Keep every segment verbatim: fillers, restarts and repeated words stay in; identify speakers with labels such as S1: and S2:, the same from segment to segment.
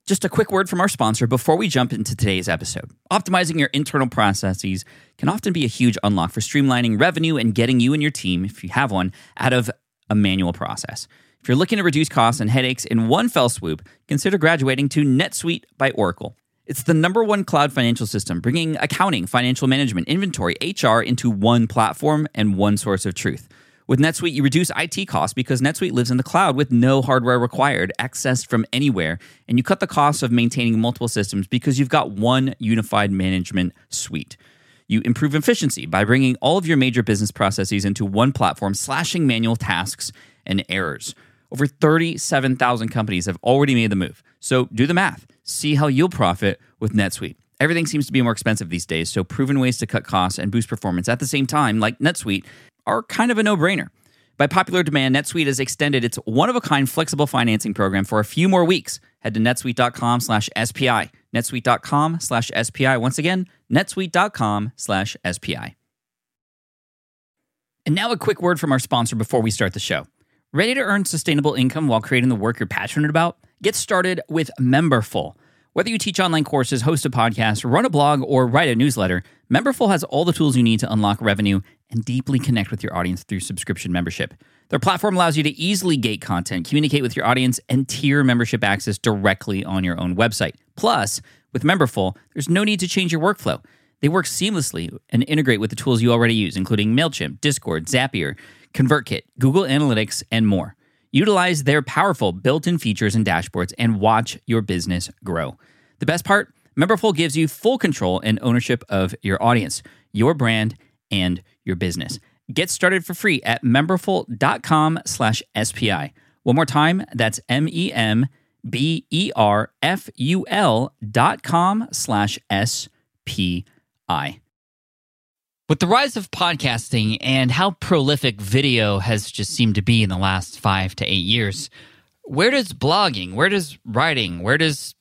S1: Just a quick word from our sponsor before we jump into today's episode. Optimizing your internal processes can often be a huge unlock for streamlining revenue and getting you and your team, if you have one, out of a manual process. If you're looking to reduce costs and headaches in one fell swoop, consider graduating to NetSuite by Oracle. It's the number one cloud financial system, bringing accounting, financial management, inventory, H R into one platform and one source of truth. With NetSuite, you reduce I T costs because NetSuite lives in the cloud with no hardware required, accessed from anywhere, and you cut the cost of maintaining multiple systems because you've got one unified management suite. You improve efficiency by bringing all of your major business processes into one platform, slashing manual tasks and errors. Over thirty-seven thousand companies have already made the move. So do the math. See how you'll profit with NetSuite. Everything seems to be more expensive these days, so proven ways to cut costs and boost performance at the same time, like NetSuite, are kind of a no-brainer. By popular demand, NetSuite has extended its one-of-a-kind flexible financing program for a few more weeks. Head to netsuite.com slash SPI. netsuite.com slash SPI. Once again, netsuite.com slash SPI. And now a quick word from our sponsor before we start the show. Ready to earn sustainable income while creating the work you're passionate about? Get started with Memberful. Whether you teach online courses, host a podcast, run a blog, or write a newsletter, Memberful has all the tools you need to unlock revenue and deeply connect with your audience through subscription membership. Their platform allows you to easily gate content, communicate with your audience, and tier membership access directly on your own website. Plus, with Memberful, there's no need to change your workflow. They work seamlessly and integrate with the tools you already use, including MailChimp, Discord, Zapier, ConvertKit, Google Analytics, and more. Utilize their powerful built-in features and dashboards and watch your business grow. The best part? Memberful gives you full control and ownership of your audience, your brand, and your business. Get started for free at memberful.com slash SPI. One more time, that's M-E-M-B-E-R-F-U-L dot com slash S-P-I. With the rise of podcasting and how prolific video has just seemed to be in the last five to eight years, where does blogging, where does writing, where does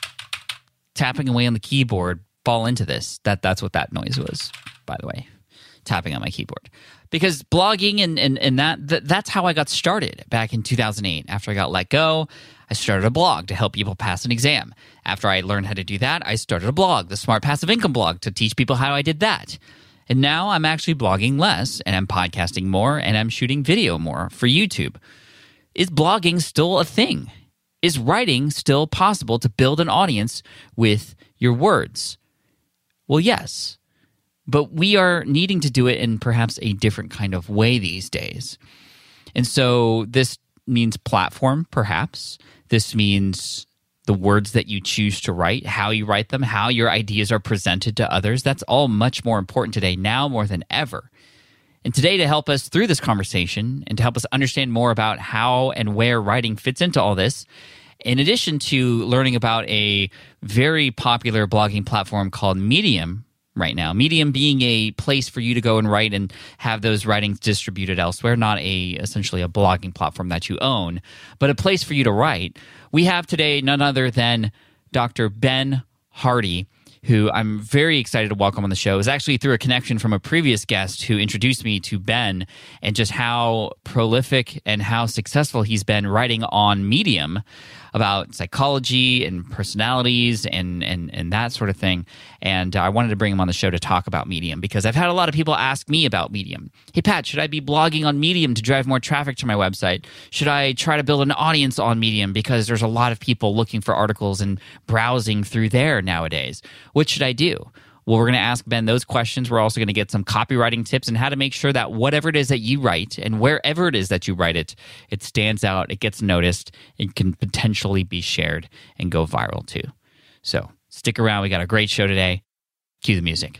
S1: tapping away on the keyboard fall into this? That That's what that noise was, by the way, tapping on my keyboard. Because blogging and, and, and that, that that's how I got started back in two thousand eight. After I got let go, I started a blog to help people pass an exam. After I learned how to do that, I started a blog, the Smart Passive Income blog, to teach people how I did that. And now I'm actually blogging less, and I'm podcasting more, and I'm shooting video more for YouTube. Is blogging still a thing? Is writing still possible to build an audience with your words? Well, yes. But we are needing to do it in perhaps a different kind of way these days. And so this means platform, perhaps. This means the words that you choose to write, how you write them, how your ideas are presented to others. That's all much more important today, now more than ever. And today, to help us through this conversation and to help us understand more about how and where writing fits into all this, in addition to learning about a very popular blogging platform called Medium right now, Medium being a place for you to go and write and have those writings distributed elsewhere, not a essentially a blogging platform that you own, but a place for you to write. We have today none other than Doctor Ben Hardy, who I'm very excited to welcome on the show. It was actually through a connection from a previous guest who introduced me to Ben and just how prolific and how successful he's been writing on Medium about psychology and personalities and, and, and that sort of thing. And I wanted to bring him on the show to talk about Medium because I've had a lot of people ask me about Medium. Hey, Pat, should I be blogging on Medium to drive more traffic to my website? Should I try to build an audience on Medium because there's a lot of people looking for articles and browsing through there nowadays? What should I do? Well, we're going to ask Ben those questions. We're also going to get some copywriting tips and how to make sure that whatever it is that you write and wherever it is that you write it, it stands out, it gets noticed, it can potentially be shared and go viral too. So stick around. We got a great show today. Cue the music.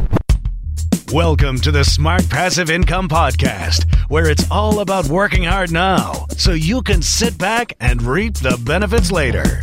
S2: Welcome to the Smart Passive Income Podcast, where it's all about working hard now so you can sit back and reap the benefits later.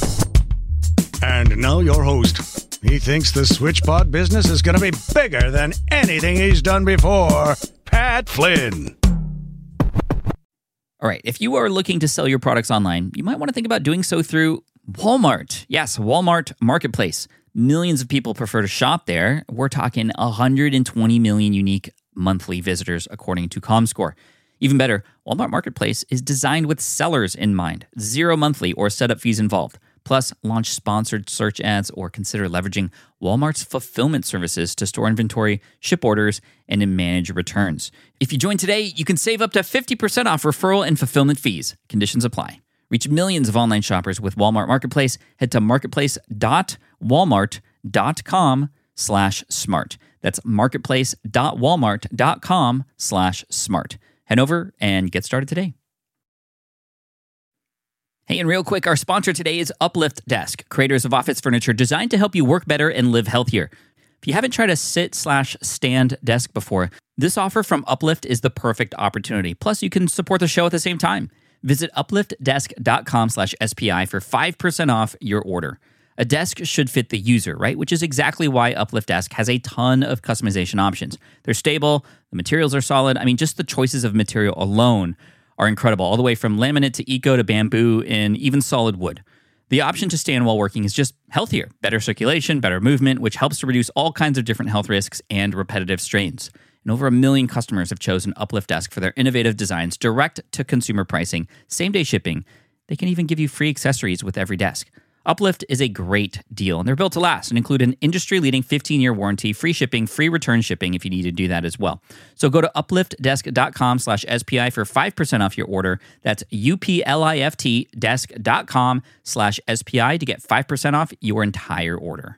S2: And now your host. He thinks the SwitchPod business is going to be bigger than anything he's done before. Pat Flynn.
S1: All right, if you are looking to sell your products online, you might want to think about doing so through Walmart. Yes, Walmart Marketplace. Millions of people prefer to shop there. We're talking one hundred twenty million unique monthly visitors, according to Comscore. Even better, Walmart Marketplace is designed with sellers in mind. Zero monthly or setup fees involved. Plus, launch sponsored search ads or consider leveraging Walmart's fulfillment services to store inventory, ship orders, and to manage returns. If you join today, you can save up to fifty percent off referral and fulfillment fees. Conditions apply. Reach millions of online shoppers with Walmart Marketplace. Head to marketplace.walmart.com slash smart. That's marketplace.walmart.com slash smart. Head over and get started today. Hey, and real quick, our sponsor today is Uplift Desk, creators of office furniture designed to help you work better and live healthier. If you haven't tried a sit slash stand desk before, this offer from Uplift is the perfect opportunity. Plus, you can support the show at the same time. Visit upliftdesk.com slash SPI for five percent off your order. A desk should fit the user, right? Which is exactly why Uplift Desk has a ton of customization options. They're stable, the materials are solid. I mean, just the choices of material alone are incredible, all the way from laminate to eco to bamboo and even solid wood. The option to stand while working is just healthier, better circulation, better movement, which helps to reduce all kinds of different health risks and repetitive strains. And over a million customers have chosen Uplift Desk for their innovative designs, direct-to-consumer pricing, same-day shipping. They can even give you free accessories with every desk. Uplift is a great deal, and they're built to last and include an industry-leading fifteen-year warranty, free shipping, free return shipping if you need to do that as well. So go to upliftdesk.com slash SPI for five percent off your order. That's U-P-L-I-F-T desk.com slash SPI to get five percent off your entire order.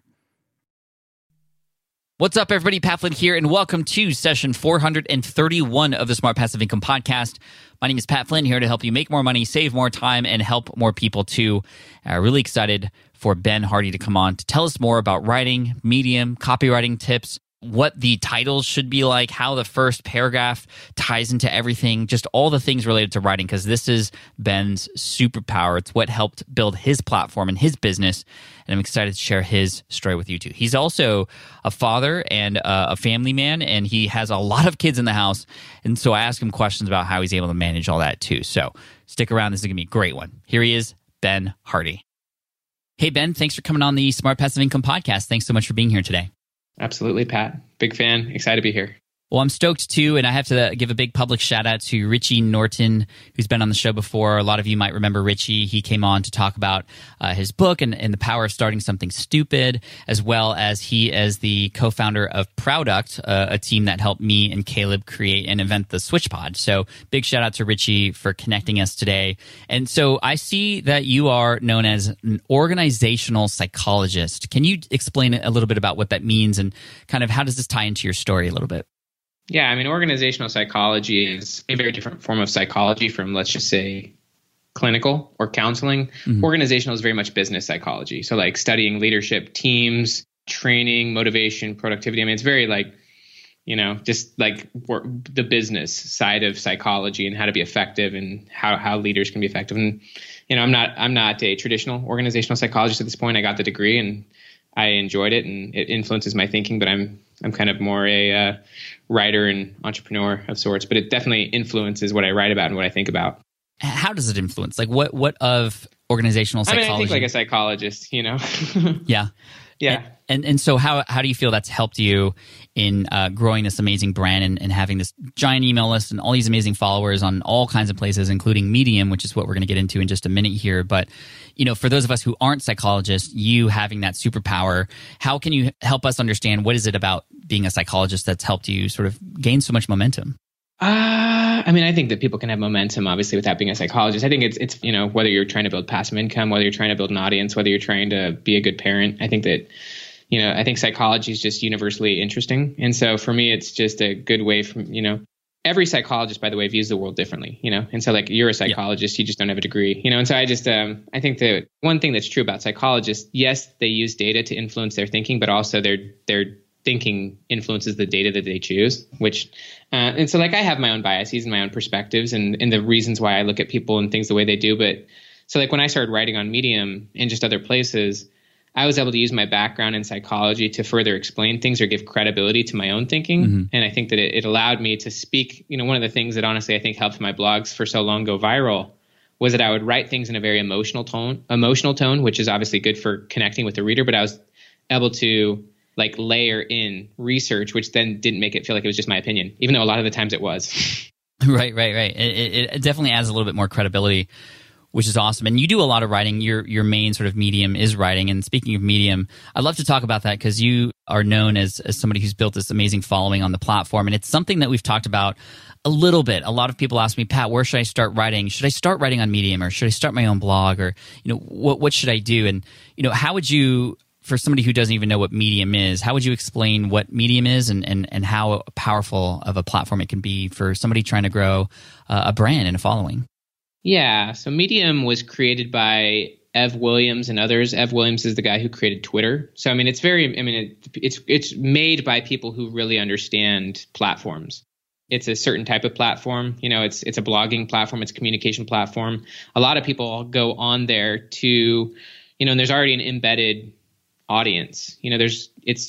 S1: What's up, everybody? Pat Flynn here, and welcome to session four hundred thirty-one of the Smart Passive Income Podcast. My name is Pat Flynn, here to help you make more money, save more time, and help more people too. Uh, really excited for Ben Hardy to come on to tell us more about writing, Medium, copywriting tips, what the titles should be like, how the first paragraph ties into everything, just all the things related to writing, because this is Ben's superpower. It's what helped build his platform and his business, and I'm excited to share his story with you too. He's also a father and uh, a family man, and he has a lot of kids in the house, and so I ask him questions about how he's able to manage all that too. So stick around. This is going to be a great one. Here he is, Ben Hardy. Hey, Ben, thanks for coming on the Smart Passive Income Podcast. Thanks so much for being here today.
S3: Absolutely, Pat. Big fan. Excited to be here.
S1: Well, I'm stoked too, and I have to give a big public shout out to Richie Norton, who's been on the show before. A lot of you might remember Richie. He came on to talk about uh, his book and, and the power of starting something stupid, as well as he is the co-founder of Product, uh, a team that helped me and Caleb create and invent the SwitchPod. So big shout out to Richie for connecting us today. And so I see that you are known as an organizational psychologist. Can you explain a little bit about what that means and kind of how does this tie into your story a little bit?
S3: Yeah, I mean, organizational psychology is a very different form of psychology from, let's just say, clinical or counseling. Mm-hmm. Organizational is very much business psychology. So like studying leadership, teams, training, motivation, productivity. I mean, it's very like, you know, just like the business side of psychology and how to be effective and how, how leaders can be effective. And, you know, I'm not I'm not a traditional organizational psychologist at this point. I got the degree and I enjoyed it and it influences my thinking, but I'm I'm kind of more a uh, writer and entrepreneur of sorts, but it definitely influences what I write about and what I think about.
S1: How does it influence? Like what, what of organizational psychology?
S3: I mean, I think like a psychologist, you know?
S1: Yeah.
S3: Yeah.
S1: And, and and so how how do you feel that's helped you in uh, growing this amazing brand and, and having this giant email list and all these amazing followers on all kinds of places, including Medium, which is what we're going to get into in just a minute here. But, you know, for those of us who aren't psychologists, you having that superpower, how can you help us understand what is it about being a psychologist that's helped you sort of gain so much momentum?
S3: Uh, I mean, I think that people can have momentum, obviously, without being a psychologist. I think it's, it's you know, whether you're trying to build passive income, whether you're trying to build an audience, whether you're trying to be a good parent. I think that, you know, I think psychology is just universally interesting. And so for me, it's just a good way from, you know, every psychologist, by the way, views the world differently, you know? And so like you're a psychologist, yeah. You just don't have a degree, you know? And so I just, um, I think that one thing that's true about psychologists, yes, they use data to influence their thinking, but also their, their thinking influences the data that they choose, which, uh, and so like I have my own biases and my own perspectives and, and the reasons why I look at people and things the way they do. But so like when I started writing on Medium and just other places, I was able to use my background in psychology to further explain things or give credibility to my own thinking. Mm-hmm. And I think that it, it allowed me to speak, you know, one of the things that honestly I think helped my blogs for so long go viral was that I would write things in a very emotional tone, emotional tone, which is obviously good for connecting with the reader, but I was able to like layer in research, which then didn't make it feel like it was just my opinion, even though a lot of the times it was.
S1: Right, right, right. It, it, it definitely adds a little bit more credibility which is awesome. And you do a lot of writing. Your your main sort of medium is writing. And speaking of medium, I'd love to talk about that because you are known as, as somebody who's built this amazing following on the platform. And it's something that we've talked about a little bit. A lot of people ask me, Pat, where should I start writing? Should I start writing on Medium, or should I start my own blog, or, you know, what what should I do? And, you know, how would you, for somebody who doesn't even know what Medium is, how would you explain what Medium is and, and, and how powerful of a platform it can be for somebody trying to grow uh, a brand and a following?
S3: Yeah. So Medium was created by Ev Williams and others. Ev Williams is the guy who created Twitter. So, I mean, it's very, I mean, it, it's, it's made by people who really understand platforms. It's a certain type of platform. You know, it's, it's a blogging platform. It's a communication platform. A lot of people go on there to, you know, and there's already an embedded audience. You know, there's, it's,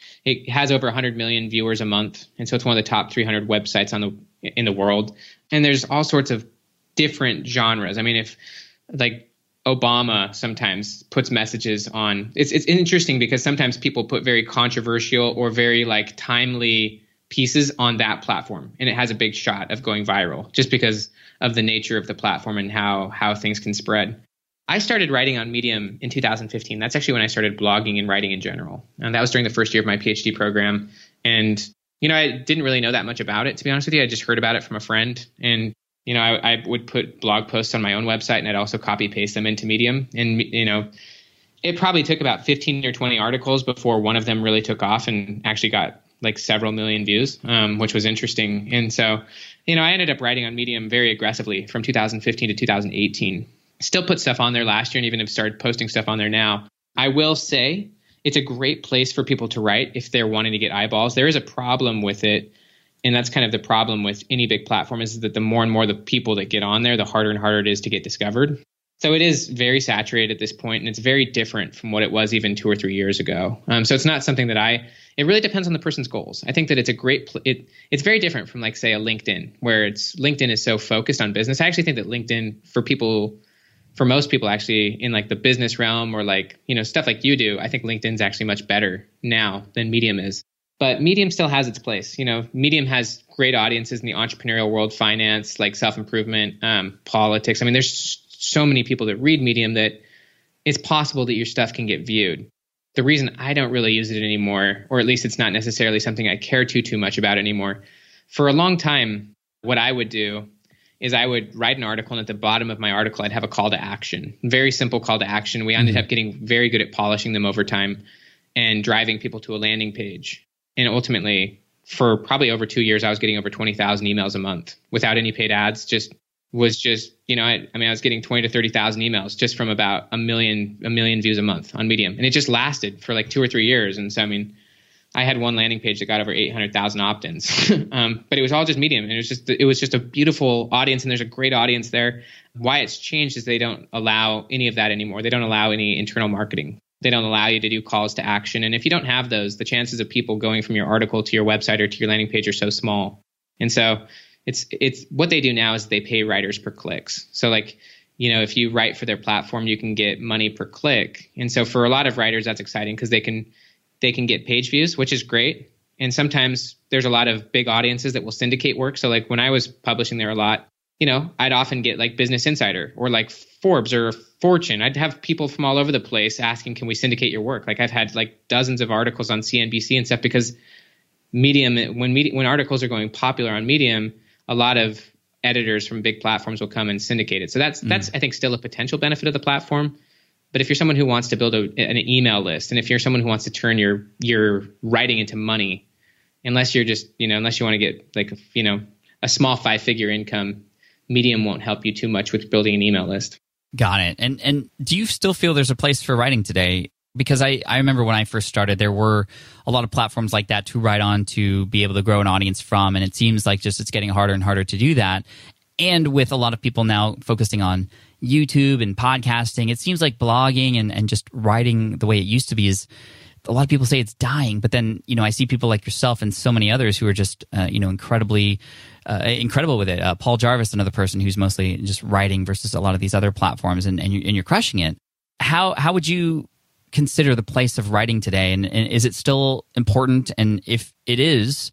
S3: it has over one hundred million viewers a month. And so it's one of the top three hundred websites on the, in the world. And there's all sorts of different genres. I mean, if like Obama sometimes puts messages on, it's it's interesting because sometimes people put very controversial or very like timely pieces on that platform, and it has a big shot of going viral just because of the nature of the platform and how how things can spread. I started writing on Medium in two thousand fifteen. That's actually when I started blogging and writing in general. And that was during the first year of my PhD program. And, you know, I didn't really know that much about it, to be honest with you. I just heard about it from a friend. And, you know, I, I would put blog posts on my own website, and I'd also copy paste them into Medium. And, you know, it probably took about fifteen or twenty articles before one of them really took off and actually got like several million views, um, which was interesting. And so, you know, I ended up writing on Medium very aggressively from two thousand fifteen to two thousand eighteen. Still put stuff on there last year and even have started posting stuff on there now. I will say it's a great place for people to write if they're wanting to get eyeballs. There is a problem with it. And that's kind of the problem with any big platform, is that the more and more the people that get on there, the harder and harder it is to get discovered. So it is very saturated at this point, and it's very different from what it was even two or three years ago. Um, so it's not something that I, it really depends on the person's goals. I think that it's a great, pl- it it's very different from like, say, a LinkedIn, where it's LinkedIn is so focused on business. I actually think that LinkedIn for people, for most people actually in like the business realm or like, you know, stuff like you do, I think LinkedIn's actually much better now than Medium is. But Medium still has its place. You know, Medium has great audiences in the entrepreneurial world, finance, like self-improvement, um, politics. I mean, there's so many people that read Medium that it's possible that your stuff can get viewed. The reason I don't really use it anymore, or at least it's not necessarily something I care too, too much about anymore. For a long time, what I would do is I would write an article, and at the bottom of my article, I'd have a call to action. Very simple call to action. We ended mm-hmm. up getting very good at polishing them over time and driving people to a landing page. And ultimately, for probably over two years, I was getting over twenty thousand emails a month without any paid ads. Just was just, you know, I, I mean, I was getting twenty to thirty thousand emails just from about a million, a million views a month on Medium. And it just lasted for like two or three years. And so, I mean, I had one landing page that got over eight hundred thousand opt-ins, um, but it was all just Medium. And it was just, it was just a beautiful audience, and there's a great audience there. Why it's changed is they don't allow any of that anymore. They don't allow any internal marketing. They don't allow you to do calls to action. And if you don't have those, the chances of people going from your article to your website or to your landing page are so small. And so it's, it's what they do now is they pay writers per clicks. So like, you know, if you write for their platform, you can get money per click. And so for a lot of writers, that's exciting because they can, they can get page views, which is great. And sometimes there's a lot of big audiences that will syndicate work. So like when I was publishing there a lot, you know, I'd often get like Business Insider or like Forbes or Fortune. I'd have people from all over the place asking, can we syndicate your work? Like I've had like dozens of articles on C N B C and stuff because Medium, when Medium, when articles are going popular on Medium, a lot of editors from big platforms will come and syndicate it. So that's, mm. that's, I think, still a potential benefit of the platform. But if you're someone who wants to build a, an email list, and if you're someone who wants to turn your, your writing into money, unless you're just, you know, unless you want to get like, you know, a small five figure income, Medium won't help you too much with building an email list.
S1: Got it. And and do you still feel there's a place for writing today? Because I, I remember when I first started, there were a lot of platforms like that to write on to be able to grow an audience from. And it seems like just it's getting harder and harder to do that. And with a lot of people now focusing on YouTube and podcasting, it seems like blogging and, and just writing the way it used to be is, a lot of people say it's dying. But then, you know, I see people like yourself and so many others who are just, uh, you know, incredibly uh, incredible with it. Uh, Paul Jarvis, another person who's mostly just writing versus a lot of these other platforms, and, and, you, and you're crushing it. How how would you consider the place of writing today? And, and is it still important? And if it is,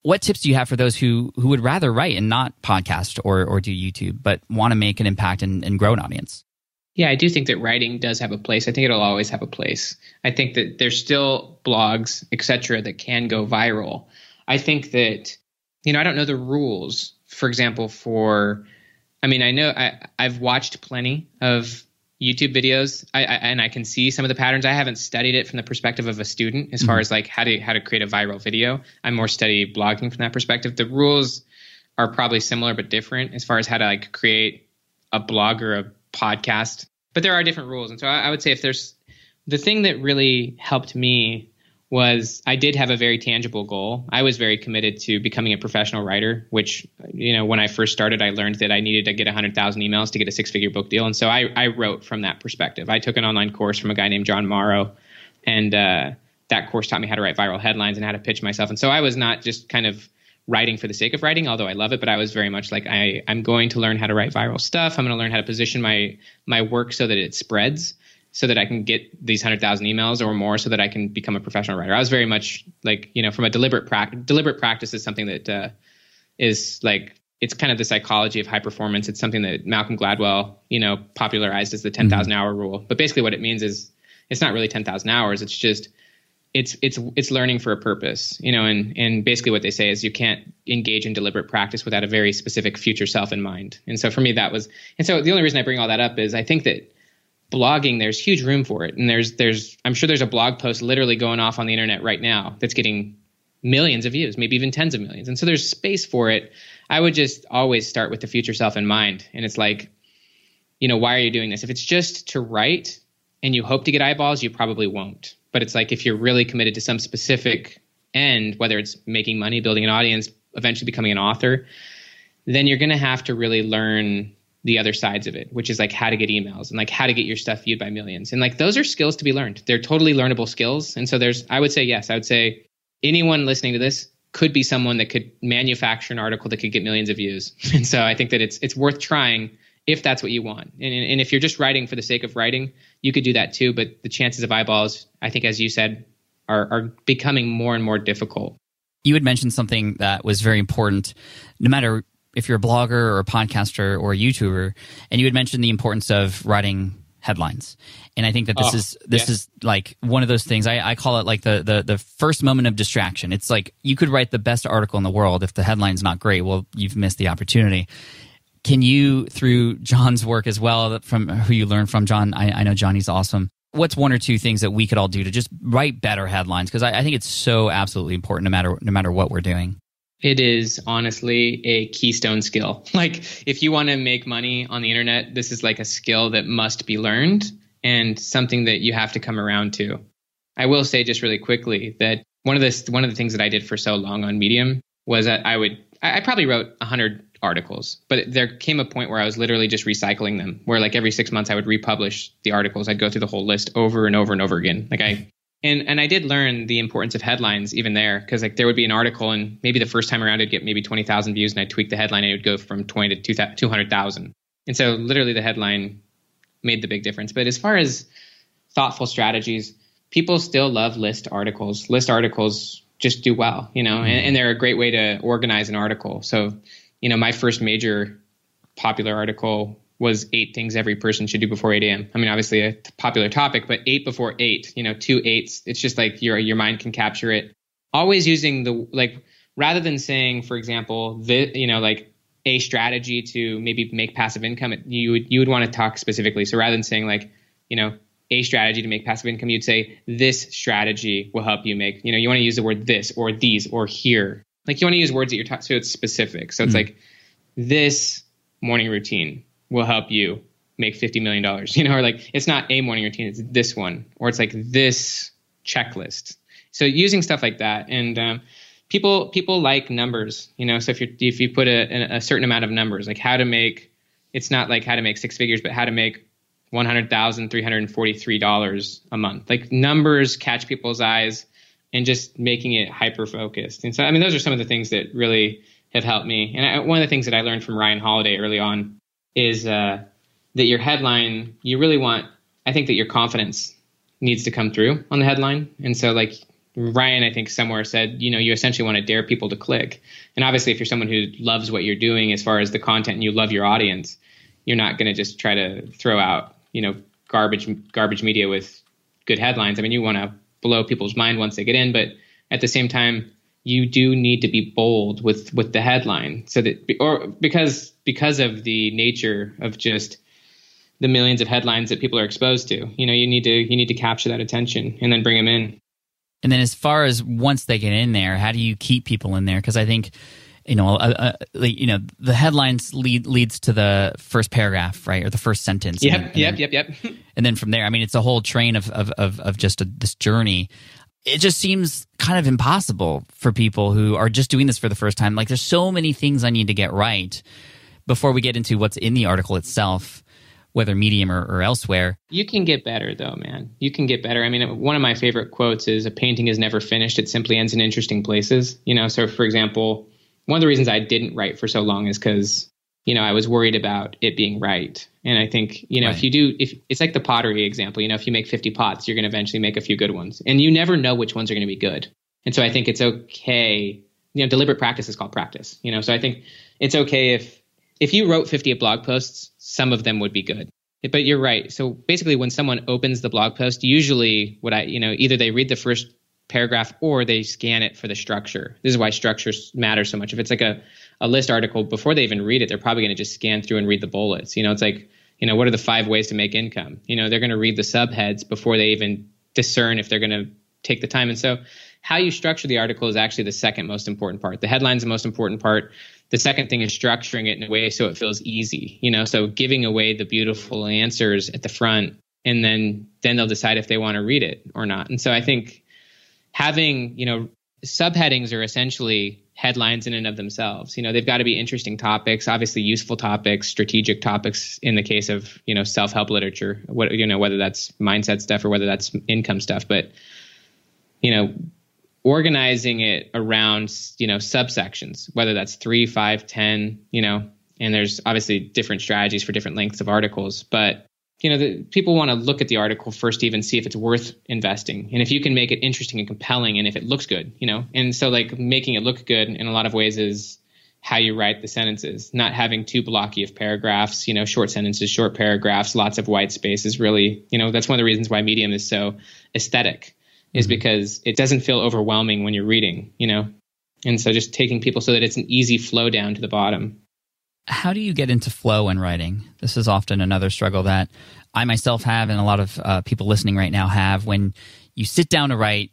S1: What tips do you have for those who, who would rather write and not podcast or, or do YouTube, but want to make an impact and, and grow an audience?
S3: Yeah, I do think that writing does have a place. I think it'll always have a place. I think that there's still blogs, et cetera, that can go viral. I think that, you know, I don't know the rules, for example, for, I mean, I know I, I've watched plenty of YouTube videos I, I, and I can see some of the patterns. I haven't studied it from the perspective of a student as mm-hmm. far as like how to, how to create a viral video. I'm more study blogging from that perspective. The rules are probably similar, but different as far as how to like create a blog or a podcast, but there are different rules. And so I, I would say if there's the thing that really helped me was I did have a very tangible goal. I was very committed to becoming a professional writer, which, you know, when I first started, I learned that I needed to get one hundred thousand emails to get a six-figure book deal. And so I, I wrote from that perspective. I took an online course from a guy named John Morrow, and uh, that course taught me how to write viral headlines and how to pitch myself. And so I was not just kind of writing for the sake of writing, although I love it, but I was very much like, I, I'm going to learn how to write viral stuff. I'm going to learn how to position my my work so that it spreads, so that I can get these one hundred thousand emails or more so that I can become a professional writer. I was very much like, you know, from a deliberate practice, deliberate practice is something that uh, is like, it's kind of the psychology of high performance. It's something that Malcolm Gladwell, you know, popularized as the ten thousand mm-hmm. hour rule. But basically what it means is it's not really ten thousand hours. It's just, it's, it's, it's learning for a purpose, you know, and, and basically what they say is you can't engage in deliberate practice without a very specific future self in mind. And so for me, that was, and so the only reason I bring all that up is I think that blogging, there's huge room for it. And there's, there's, I'm sure there's a blog post literally going off on the internet right now that's getting millions of views, maybe even tens of millions. And so there's space for it. I would just always start with the future self in mind. And it's like, you know, why are you doing this? If it's just to write and you hope to get eyeballs, you probably won't. But it's like, if you're really committed to some specific end, whether it's making money, building an audience, eventually becoming an author, then you're going to have to really learn the other sides of it, which is like how to get emails and like how to get your stuff viewed by millions. And like, those are skills to be learned. They're totally learnable skills. And so there's, I would say, yes, I would say anyone listening to this could be someone that could manufacture an article that could get millions of views. And so I think that it's, it's worth trying if that's what you want. And, and if you're just writing for the sake of writing, you could do that too. But the chances of eyeballs, I think, as you said, are, are becoming more and more difficult.
S1: You had mentioned something that was very important, no matter if you're a blogger or a podcaster or a YouTuber, and you had mentioned the importance of writing headlines. And I think that this oh, is this yeah. is like one of those things. I, I call it like the, the the first moment of distraction. It's like you could write the best article in the world. If the headline's not great, well, you've missed the opportunity. Can you, through John's work as well, from who you learned from, John, I, I know Johnny's awesome. What's one or two things that we could all do to just write better headlines? Because I, I think it's so absolutely important no matter no matter what we're doing.
S3: It is honestly a keystone skill. Like, if you want to make money on the internet, this is like a skill that must be learned and something that you have to come around to. I will say just really quickly that one of the one of the things that I did for so long on Medium was that I would I, I probably wrote a hundred articles, but there came a point where I was literally just recycling them, where like every six months I would republish the articles. I'd go through the whole list over and over and over again. Like I And and I did learn the importance of headlines even there, because like there would be an article and maybe the first time around it'd get maybe twenty thousand views, and I'd tweak the headline and it would go from twenty to two hundred thousand. And so literally the headline made the big difference. But as far as thoughtful strategies, people still love list articles. List articles just do well, you know, and, and they're a great way to organize an article. So, you know, my first major popular article was eight things every person should do before eight a.m. I mean, obviously a popular topic, but eight before eight, you know, two eights. It's just like your your mind can capture it. Always using the, like, rather than saying, for example, the, you know, like a strategy to maybe make passive income, it, you would you would want to talk specifically. So rather than saying like, you know, a strategy to make passive income, you'd say this strategy will help you make, you know, you want to use the word this or these or here. Like you want to use words that you're talking, so it's specific. So it's mm-hmm. like this morning routine will help you make fifty million dollars, you know, or like it's not a morning routine, it's this one, or it's like this checklist. So using stuff like that. And um, people people like numbers, you know, so if you if you put a, a certain amount of numbers, like how to make, it's not like how to make six figures, but how to make one hundred thousand three hundred forty-three dollars a month. Like numbers catch people's eyes and just making it hyper focused. And so, I mean, those are some of the things that really have helped me. And I, one of the things that I learned from Ryan Holiday early on is uh, that your headline, you really want, I think that your confidence needs to come through on the headline. And so like Ryan, I think somewhere said, you know, you essentially want to dare people to click. And obviously, if you're someone who loves what you're doing as far as the content and you love your audience, you're not going to just try to throw out, you know, garbage, garbage media with good headlines. I mean, you want to blow people's mind once they get in, but at the same time, you do need to be bold with, with the headline so that, or because, because of the nature of just the millions of headlines that people are exposed to, you know, you need to, you need to capture that attention and then bring them in.
S1: And then as far as once they get in there, how do you keep people in there? Because I think, you know, uh, uh, you know, the headlines lead leads to the first paragraph, right, or the first sentence.
S3: Yep,
S1: and then, and
S3: yep,
S1: then,
S3: yep, yep.
S1: And then from there, I mean, it's a whole train of of of, of just a, this journey. It just seems kind of impossible for people who are just doing this for the first time. Like, there's so many things I need to get right before we get into what's in the article itself, whether Medium or, or elsewhere.
S3: You can get better, though, man. You can get better. I mean, one of my favorite quotes is, "A painting is never finished. It simply ends in interesting places." You know, so for example, one of the reasons I didn't write for so long is because, you know, I was worried about it being right. And I think, you know, right. if you do, if it's like the pottery example, you know, if you make fifty pots, you're going to eventually make a few good ones. And you never know which ones are going to be good. And so I think it's okay. You know, deliberate practice is called practice. You know, so I think it's okay if, if you wrote fifty blog posts, some of them would be good. But you're right. So basically, when someone opens the blog post, usually what I, you know, either they read the first paragraph or they scan it for the structure. This is why structure matters so much. If it's like a, a list article, before they even read it, they're probably going to just scan through and read the bullets. You know, it's like, you know, what are the five ways to make income? You know, they're going to read the subheads before they even discern if they're going to take the time. And so how you structure the article is actually the second most important part. The headline's the most important part. The second thing is structuring it in a way so it feels easy, you know, so giving away the beautiful answers at the front, and then then they'll decide if they want to read it or not. And so I think having, you know, subheadings are essentially headlines in and of themselves. You know, they've got to be interesting topics, obviously useful topics, strategic topics in the case of, you know, self-help literature, what, you know, whether that's mindset stuff or whether that's income stuff. But, you know, organizing it around, you know, subsections, whether that's three, five, ten, you know, and there's obviously different strategies for different lengths of articles. But, you know, the, people want to look at the article first to even see if it's worth investing. And if you can make it interesting and compelling, and if it looks good, you know, and so like making it look good in a lot of ways is how you write the sentences, not having too blocky of paragraphs, you know, short sentences, short paragraphs, lots of white space is really, you know, that's one of the reasons why Medium is so aesthetic, is because it doesn't feel overwhelming when you're reading, you know? And so just taking people so that it's an easy flow down to the bottom.
S1: How do you get into flow in writing? This is often another struggle that I myself have, and a lot of uh, people listening right now have, when you sit down to write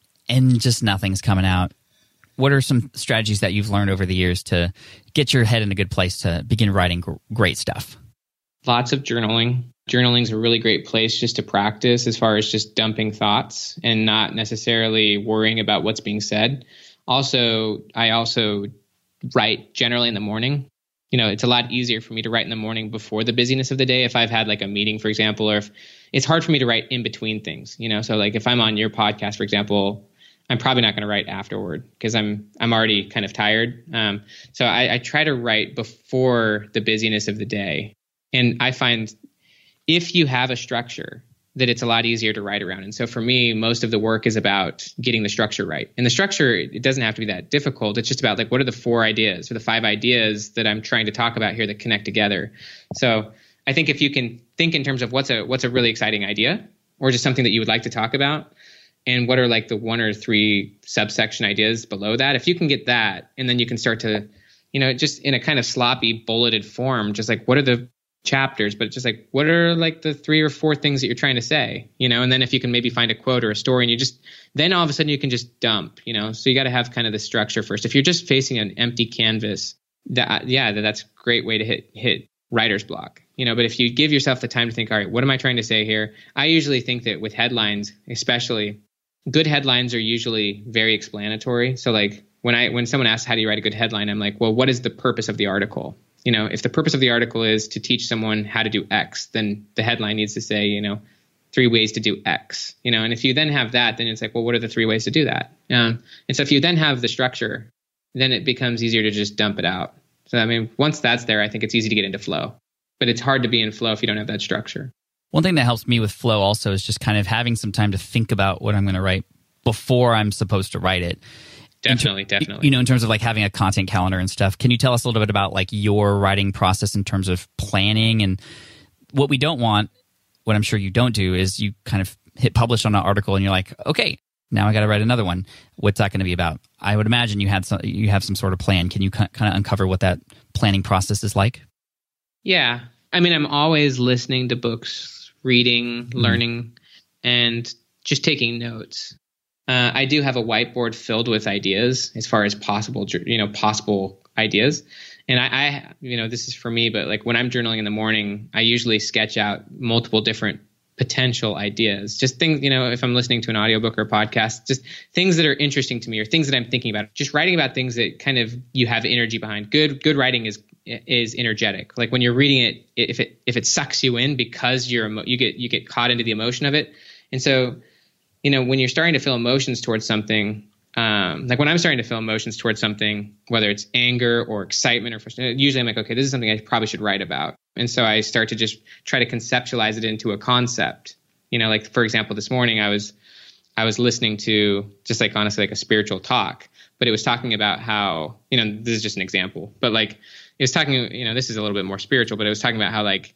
S1: and just nothing's coming out. What are some strategies that you've learned over the years to get your head in a good place to begin writing gr- great stuff?
S3: Lots of journaling. Journaling is a really great place just to practice as far as just dumping thoughts and not necessarily worrying about what's being said. Also, I also write generally in the morning. You know, it's a lot easier for me to write in the morning before the busyness of the day. If I've had like a meeting, for example, or if it's hard for me to write in between things, you know, so like if I'm on your podcast, for example, I'm probably not going to write afterward because I'm I'm already kind of tired. Um, so I, I try to write before the busyness of the day. And I find if you have a structure, that it's a lot easier to write around. And so for me, most of the work is about getting the structure right. And the structure, it doesn't have to be that difficult. It's just about like, what are the four ideas or the five ideas that I'm trying to talk about here that connect together? So I think if you can think in terms of what's a what's a really exciting idea, or just something that you would like to talk about, and what are like the one or three subsection ideas below that, if you can get that, and then you can start to, you know, just in a kind of sloppy bulleted form, just like what are the chapters, but just like, what are like the three or four things that you're trying to say, you know, and then if you can maybe find a quote or a story, and you just, then all of a sudden you can just dump, you know, so you got to have kind of the structure first. If you're just facing an empty canvas, that, yeah, that's a great way to hit, hit writer's block, you know, but if you give yourself the time to think, all right, what am I trying to say here? I usually think that with headlines, especially good headlines are usually very explanatory. So like when I, when someone asks, how do you write a good headline? I'm like, well, what is the purpose of the article? You know, if the purpose of the article is to teach someone how to do X, then the headline needs to say, you know, three ways to do X, you know, and if you then have that, then it's like, well, what are the three ways to do that? Um, and so if you then have the structure, then it becomes easier to just dump it out. So, I mean, once that's there, I think it's easy to get into flow, but it's hard to be in flow if you don't have that structure.
S1: One thing that helps me with flow also is just kind of having some time to think about what I'm going to write before I'm supposed to write it.
S3: Definitely,
S1: ter-
S3: definitely.
S1: You know, in terms of like having a content calendar and stuff. Can you tell us a little bit about like your writing process in terms of planning? And what we don't want, what I'm sure you don't do, is you kind of hit publish on an article and you're like, okay, now I got to write another one. What's that going to be about? I would imagine you had some, you have some sort of plan. Can you kind of uncover what that planning process is like?
S3: Yeah. I mean, I'm always listening to books, reading, mm-hmm. learning, and just taking notes. Uh, I do have a whiteboard filled with ideas as far as possible, you know, possible ideas. And I, I, you know, this is for me, but like when I'm journaling in the morning, I usually sketch out multiple different potential ideas, just things, you know, if I'm listening to an audiobook or a podcast, just things that are interesting to me or things that I'm thinking about, just writing about things that kind of you have energy behind. Good, good writing is, is energetic. Like when you're reading it, if it, if it sucks you in because you're, you get, you get caught into the emotion of it. And so, you know, when you're starting to feel emotions towards something, um, like when I'm starting to feel emotions towards something, whether it's anger or excitement or frustration, usually I'm like, okay, this is something I probably should write about. And so I start to just try to conceptualize it into a concept. You know, like for example, this morning I was I was listening to just like honestly like a spiritual talk, but it was talking about how, you know, this is just an example, but like it was talking, you know, this is a little bit more spiritual, but it was talking about how like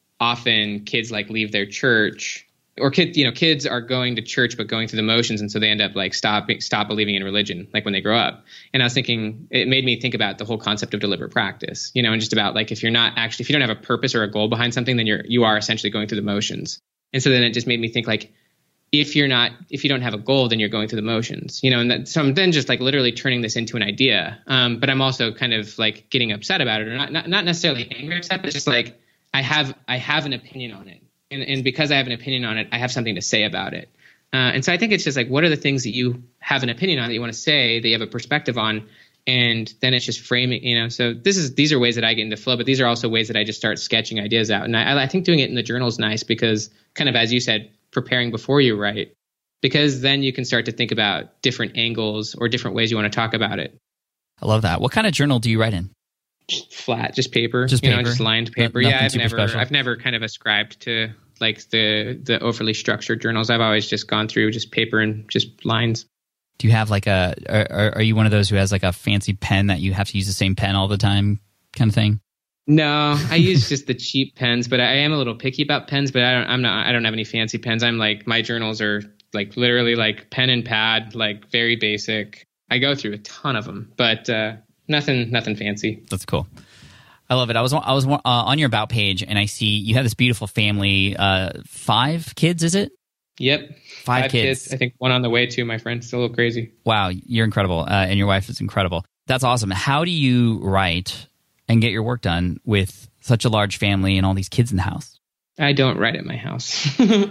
S3: often kids like leave their church or kids, you know, kids are going to church but going through the motions, and so they end up like stop stop believing in religion, like when they grow up. And I was thinking, it made me think about the whole concept of deliberate practice, you know, and just about like if you're not actually, if you don't have a purpose or a goal behind something, then you're you are essentially going through the motions. And so then it just made me think like, if you're not, if you don't have a goal, then you're going through the motions, you know. And that, so I'm then just like literally turning this into an idea, um, but I'm also kind of like getting upset about it, or not not, not necessarily angry upset, but just like I have I have an opinion on it. And, and because I have an opinion on it, I have something to say about it. Uh, and so I think it's just like, what are the things that you have an opinion on that you want to say, that you have a perspective on? And then it's just framing, you know, so this is, these are ways that I get into flow, but these are also ways that I just start sketching ideas out. And I, I think doing it in the journal is nice because kind of, as you said, preparing before you write, because then you can start to think about different angles or different ways you want to talk about it.
S1: I love that. What kind of journal do you write in?
S3: Just flat, just paper,
S1: just
S3: you
S1: paper?
S3: know, just lined paper.
S1: No,
S3: yeah, I've never,
S1: special.
S3: I've never kind of ascribed to like the the overly structured journals. I've always just gone through just paper and just lines. Do
S1: you have like a, are, are you one of those who has like a fancy pen that you have to use the same pen all the time kind of thing?
S3: No, I use just the cheap pens, but I am a little picky about pens, but I don't, I'm not, I don't have any fancy pens. I'm like, my journals are like literally like pen and pad, like very basic. I go through a ton of them, but uh, nothing, nothing fancy.
S1: That's cool. I love it. I was I was uh, on your About page, and I see you have this beautiful family. Uh, five kids, is it?
S3: Yep,
S1: five,
S3: five
S1: kids.
S3: kids. I think one on the way too. My friend, it's a little crazy.
S1: Wow, you're incredible, uh, and your wife is incredible. That's awesome. How do you write and get your work done with such a large family and all these kids in the house?
S3: I don't write at my house.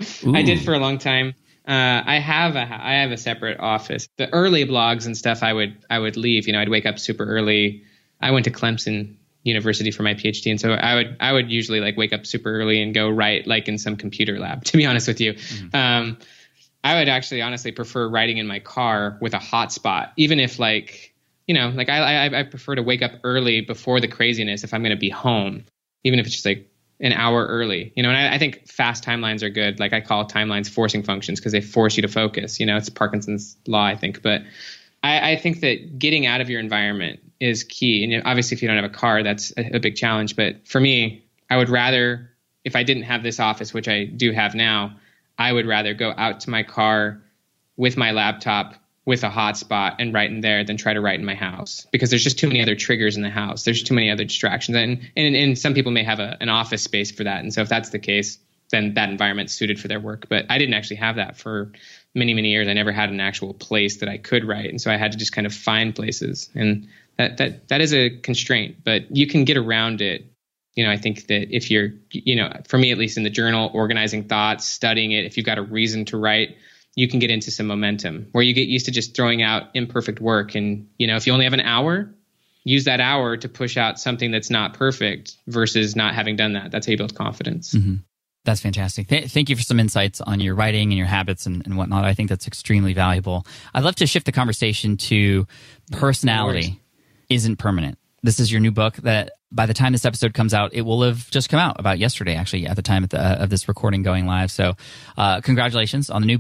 S3: I did for a long time. Uh, I have a I have a separate office. The early blogs and stuff, I would I would leave. You know, I'd wake up super early. I went to Clemson University for my PhD, and so I would I would usually like wake up super early and go write like in some computer lab. To be honest with you, mm-hmm. um, I would actually honestly prefer writing in my car with a hotspot, even if like you know like I, I I prefer to wake up early before the craziness if I'm going to be home, even if it's just like an hour early. You know, and I, I think fast timelines are good. Like I call timelines forcing functions because they force you to focus. You know, it's Parkinson's law, I think, but I, I think that getting out of your environment is key. And obviously, if you don't have a car, that's a, a big challenge. But for me, I would rather, if I didn't have this office, which I do have now, I would rather go out to my car with my laptop with a hotspot and write in there than try to write in my house, because there's just too many other triggers in the house. There's too many other distractions. And and, and some people may have a, an office space for that. And so if that's the case, then that environment's suited for their work. But I didn't actually have that for many, many years. I never had an actual place that I could write. And so I had to just kind of find places. And that that that is a constraint, but you can get around it. You know, I think that if you're, you know, for me, at least in the journal, organizing thoughts, studying it, if you've got a reason to write, you can get into some momentum where you get used to just throwing out imperfect work. And, you know, if you only have an hour, use that hour to push out something that's not perfect versus not having done that. That's how you build confidence.
S1: Mm-hmm. That's fantastic. Th- thank you for some insights on your writing and your habits and, and whatnot. I think that's extremely valuable. I'd love to shift the conversation to personality isn't permanent. This is your new book that by the time this episode comes out, it will have just come out about yesterday, actually, at the time of, the, uh, of this recording going live. So uh, congratulations on the new book.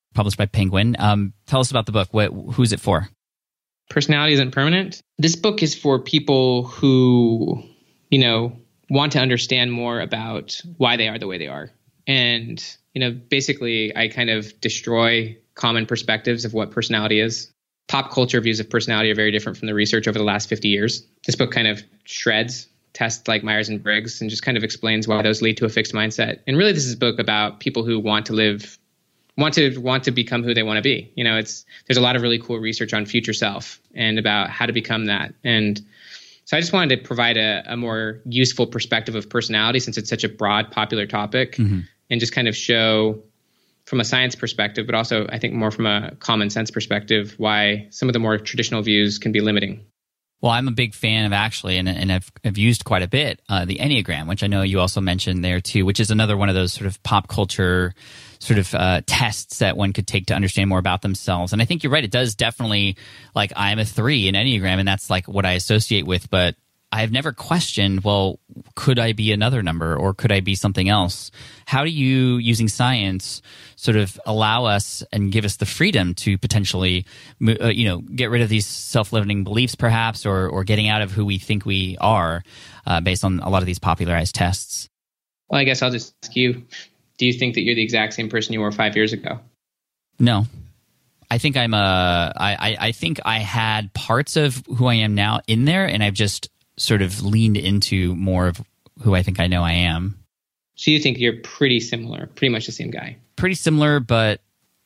S1: published by Penguin. Um, tell us about the book. What, who's it for?
S3: Personality Isn't Permanent. This book is for people who, you know, want to understand more about why they are the way they are. And, you know, basically, I kind of destroy common perspectives of what personality is. Pop culture views of personality are very different from the research over the last fifty years. This book kind of shreds tests like Myers and Briggs and just kind of explains why those lead to a fixed mindset. And really, this is a book about people who want to live, want to want to become who they want to be. You know, it's there's a lot of really cool research on future self and about how to become that. And so I just wanted to provide a, a more useful perspective of personality since it's such a broad, popular topic, mm-hmm. and just kind of show from a science perspective, but also I think more from a common sense perspective, why some of the more traditional views can be limiting.
S1: Well, I'm a big fan of actually, and, and I've, I've used quite a bit, uh, the Enneagram, which I know you also mentioned there too, which is another one of those sort of pop culture sort of uh, tests that one could take to understand more about themselves. And I think you're right. It does definitely, like, I'm a three in Enneagram, and that's like what I associate with, but I've never questioned, well, could I be another number or could I be something else? How do you, using science, sort of allow us and give us the freedom to potentially, uh, you know, get rid of these self-limiting beliefs perhaps, or, or getting out of who we think we are uh, based on a lot of these popularized tests?
S3: Well, I guess I'll just ask you, do you think that you're the exact same person you were five years ago?
S1: No. I think I'm a, I, I, I think I had parts of who I am now in there, and I've just sort of leaned into more of who I think I know I am.
S3: So you think you're pretty similar, pretty much the same guy?
S1: Pretty similar, but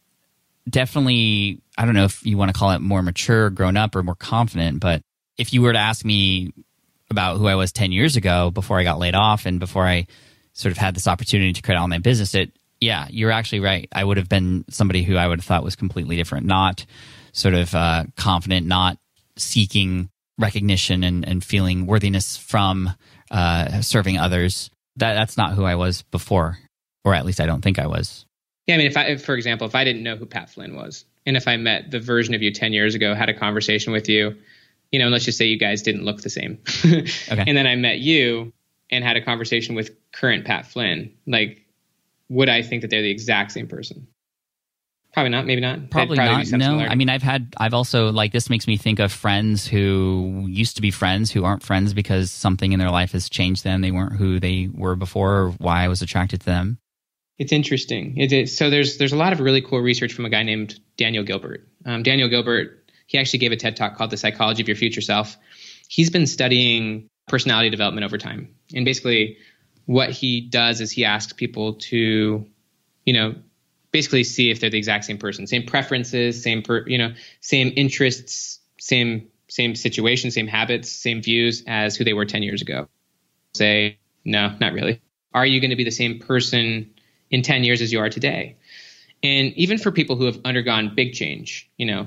S1: definitely, I don't know if you want to call it more mature, grown up, or more confident, but if you were to ask me about who I was ten years ago before I got laid off and before I sort of had this opportunity to create all my business, it, yeah, you're actually right. I would have been somebody who I would have thought was completely different, not sort of uh, confident, not seeking recognition and, and feeling worthiness from uh, serving others. That that's not who I was before, or at least I don't think I was.
S3: Yeah, I mean, if I, if, for example, if I didn't know who Pat Flynn was, and if I met the version of you ten years ago, had a conversation with you, you know, and let's just say you guys didn't look the same, okay. And then I met you and had a conversation with current Pat Flynn, like, would I think that they're the exact same person? Probably not. Maybe not.
S1: Probably, probably not. No. Similarity. I mean, I've had, I've also, like, this makes me think of friends who used to be friends who aren't friends because something in their life has changed them. They weren't who they were before, or why I was attracted to them.
S3: It's interesting. It is, so there's there's a lot of really cool research from a guy named Daniel Gilbert. Um, Daniel Gilbert, he actually gave a TED Talk called The Psychology of Your Future Self. He's been studying personality development over time. And basically what he does is he asks people to, you know, basically see if they're the exact same person, same preferences, same, per, you know, same interests, same, same situation, same habits, same views as who they were ten years ago. Say, no, not really. Are you going to be the same person in ten years as you are today? And even for people who have undergone big change, you know,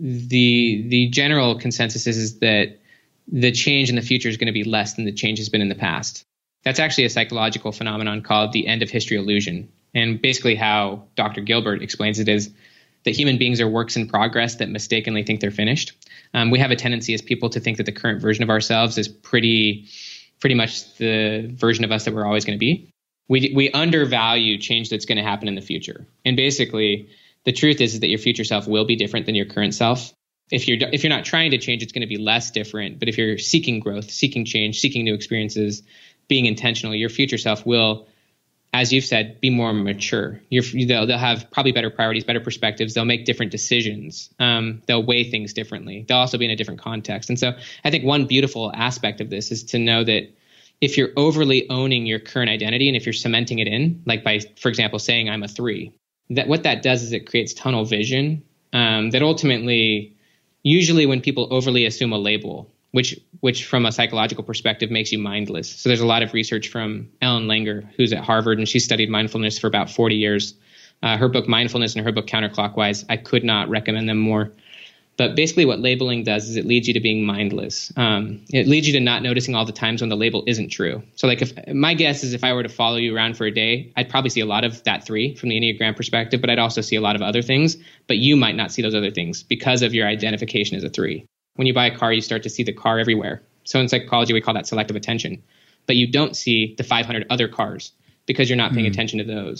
S3: the, the general consensus is, is that the change in the future is going to be less than the change has been in the past. That's actually a psychological phenomenon called the end of history illusion. And basically how Doctor Gilbert explains it is that human beings are works in progress that mistakenly think they're finished. Um, we have a tendency as people to think that the current version of ourselves is pretty pretty much the version of us that we're always going to be. We we undervalue change that's going to happen in the future. And basically, the truth is, is that your future self will be different than your current self. If you're if you're not trying to change, it's going to be less different. But if you're seeking growth, seeking change, seeking new experiences, being intentional, your future self will, as you've said, be more mature. You're, they'll, they'll have probably better priorities, better perspectives. They'll make different decisions. Um, they'll weigh things differently. They'll also be in a different context. And so I think one beautiful aspect of this is to know that if you're overly owning your current identity and if you're cementing it in, like by, for example, saying I'm a three, that what that does is it creates tunnel vision um, that ultimately, usually when people overly assume a label, which which from a psychological perspective makes you mindless. So there's a lot of research from Ellen Langer, who's at Harvard, and she studied mindfulness for about forty years. Uh, her book Mindfulness and her book Counterclockwise, I could not recommend them more. But basically what labeling does is it leads you to being mindless. Um, it leads you to not noticing all the times when the label isn't true. So like if my guess is if I were to follow you around for a day, I'd probably see a lot of that three from the Enneagram perspective, but I'd also see a lot of other things. But you might not see those other things because of your identification as a three. When you buy a car, you start to see the car everywhere. So in psychology, we call that selective attention. But you don't see the five hundred other cars because you're not paying mm. attention to those.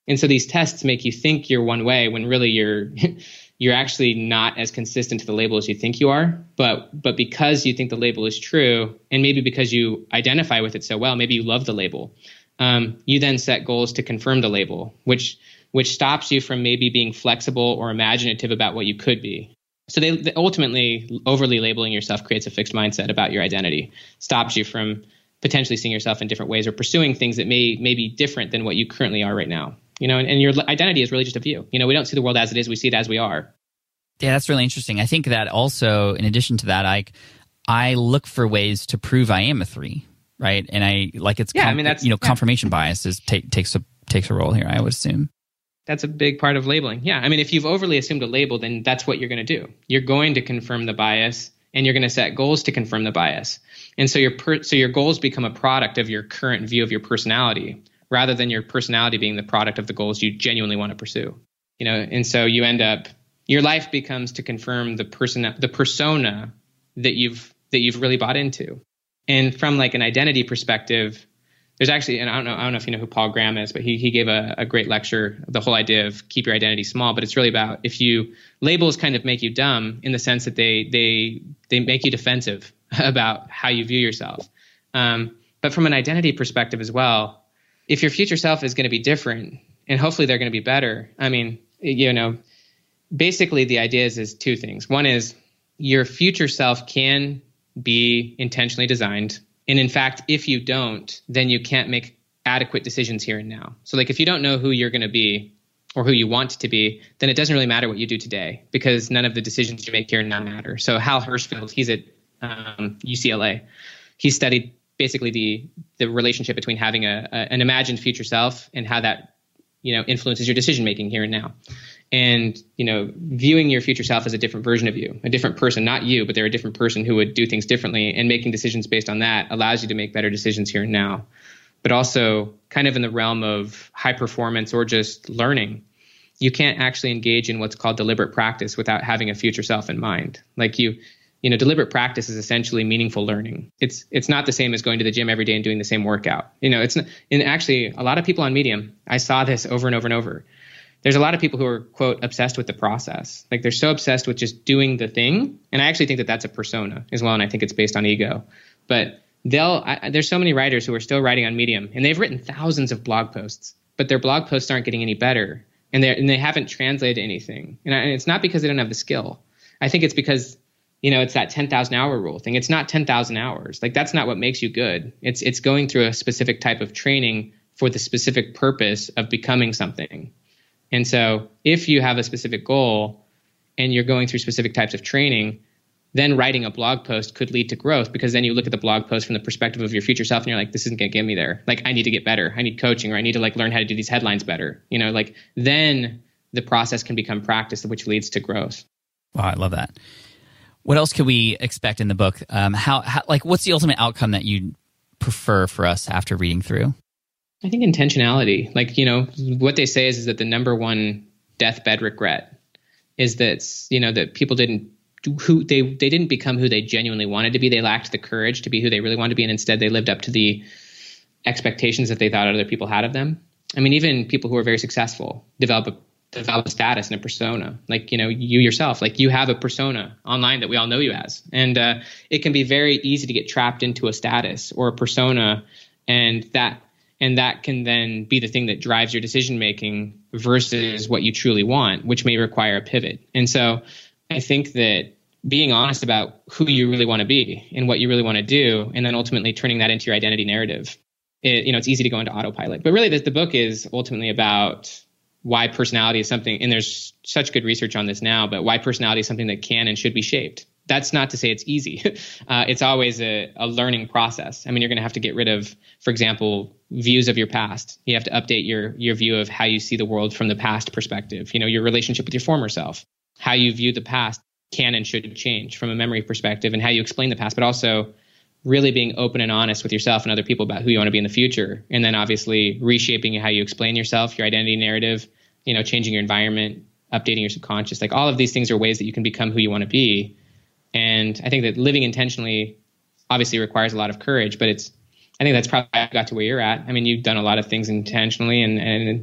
S3: And so these tests make you think you're one way when really you're you're actually not as consistent to the label as you think you are. But but because you think the label is true, and maybe because you identify with it so well, maybe you love the label, um, you then set goals to confirm the label, which which stops you from maybe being flexible or imaginative about what you could be. So they, they ultimately, overly labeling yourself creates a fixed mindset about your identity, stops you from potentially seeing yourself in different ways or pursuing things that may, may be different than what you currently are right now. You know, and, and your identity is really just a view. You know, we don't see the world as it is, we see it as we are.
S1: Yeah, that's really interesting. I think that also, in addition to that, I, I look for ways to prove I am a three, right? And I, like it's,
S3: yeah,
S1: com-
S3: I mean, that's,
S1: you know,
S3: yeah.
S1: confirmation bias is take, takes a takes a role here, I would assume.
S3: That's a big part of labeling. Yeah, I mean, if you've overly assumed a label, then that's what you're going to do. You're going to confirm the bias, and you're going to set goals to confirm the bias. And so your per- so your goals become a product of your current view of your personality, rather than your personality being the product of the goals you genuinely want to pursue. You know, and so you end up, your life becomes to confirm the person, the persona that you've that you've really bought into. And from like an identity perspective, there's actually, and I don't know, I don't know if you know who Paul Graham is, but he he gave a, a great lecture, the whole idea of keep your identity small. But it's really about, if you, labels kind of make you dumb in the sense that they they they make you defensive about how you view yourself. Um, but from an identity perspective as well, if your future self is going to be different, and hopefully they're going to be better, I mean, you know, basically the idea is, is two things. One is your future self can be intentionally designed. And in fact, if you don't, then you can't make adequate decisions here and now. So like if you don't know who you're going to be or who you want to be, then it doesn't really matter what you do today, because none of the decisions you make here and now matter. So Hal Hershfield, he's at um, U C L A. He studied basically the the relationship between having a, a an imagined future self and how that, you know, influences your decision making here and now. And, you know, viewing your future self as a different version of you, a different person, not you, but they're a different person who would do things differently, and making decisions based on that allows you to make better decisions here and now. But also kind of in the realm of high performance or just learning, you can't actually engage in what's called deliberate practice without having a future self in mind. Like you, you know, deliberate practice is essentially meaningful learning. It's it's not the same as going to the gym every day and doing the same workout. You know, it's not, and actually a lot of people on Medium, I saw this over and over and over. There's a lot of people who are, quote, obsessed with the process. Like they're so obsessed with just doing the thing. And I actually think that that's a persona as well. And I think it's based on ego. But they'll, I, there's so many writers who are still writing on Medium, and they've written thousands of blog posts, but their blog posts aren't getting any better. And, and they haven't translated anything. And, I, and it's not because they don't have the skill. I think it's because, you know, it's that ten thousand hour rule thing. It's not ten thousand hours. Like that's not what makes you good. It's it's going through a specific type of training for the specific purpose of becoming something. And so if you have a specific goal and you're going through specific types of training, then writing a blog post could lead to growth, because then you look at the blog post from the perspective of your future self and you're like, this isn't going to get me there. Like I need to get better. I need coaching, or I need to like learn how to do these headlines better. You know, like then the process can become practice, which leads to growth.
S1: Wow, I love that. What else could we expect in the book? Um, how, how like what's the ultimate outcome that you prefer for us after reading through?
S3: I think intentionality. Like, you know, what they say is, is that the number one deathbed regret is that, you know, that people didn't do who they they didn't become who they genuinely wanted to be. They lacked the courage to be who they really wanted to be, and instead they lived up to the expectations that they thought other people had of them. I mean, even people who are very successful develop a develop a status and a persona. Like, you know, you yourself, like you have a persona online that we all know you as, and uh, it can be very easy to get trapped into a status or a persona, and that. And that can then be the thing that drives your decision making versus what you truly want, which may require a pivot. And so I think that being honest about who you really want to be and what you really want to do, and then ultimately turning that into your identity narrative, it, you know, it's easy to go into autopilot. But really, the, the book is ultimately about why personality is something, and there's such good research on this now, but why personality is something that can and should be shaped. That's not to say it's easy. Uh, it's always a, a learning process. I mean, you're going to have to get rid of, for example, views of your past. You have to update your your view of how you see the world from the past perspective. You know, your relationship with your former self, how you view the past can and should change from a memory perspective, and how you explain the past, but also really being open and honest with yourself and other people about who you want to be in the future. And then obviously reshaping how you explain yourself, your identity narrative, you know, changing your environment, updating your subconscious. Like all of these things are ways that you can become who you want to be. And I think that living intentionally obviously requires a lot of courage, but it's, I think that's probably how I got to where you're at. I mean, you've done a lot of things intentionally, and, and